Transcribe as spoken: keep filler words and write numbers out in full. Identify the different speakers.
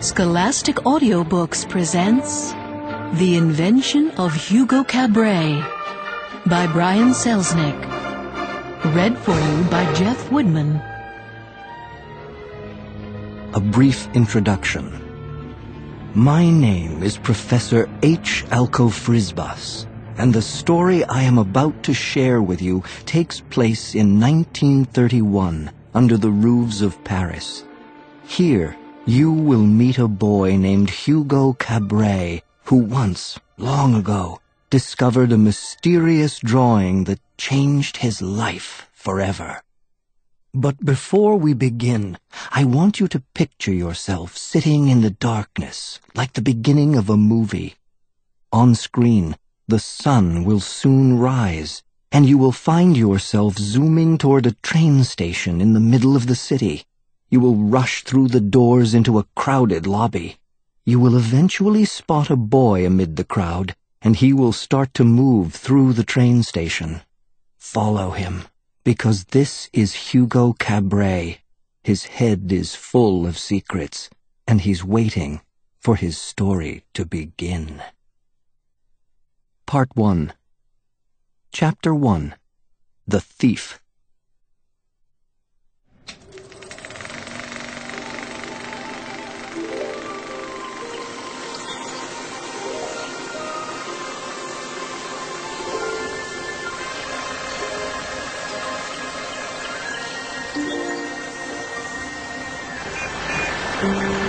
Speaker 1: Scholastic Audiobooks presents The Invention of Hugo Cabret by Brian Selznick. Read for you by Jeff Woodman.
Speaker 2: A brief introduction. My name is Professor H. Alcofrisbas, and the story I am about to share with you takes place in nineteen thirty-one under the roofs of Paris. Here, you will meet a boy named Hugo Cabret, who once, long ago, discovered a mysterious drawing that changed his life forever. But before we begin, I want you to picture yourself sitting in the darkness, like the beginning of a movie. On screen, the sun will soon rise, and you will find yourself zooming toward a train station in the middle of the city. You will rush through the doors into a crowded lobby. You will eventually spot a boy amid the crowd, and he will start to move through the train station. Follow him, because this is Hugo Cabret. His head is full of secrets, and he's waiting for his story to begin. Part one. Chapter one. The Thief.
Speaker 3: Thank you.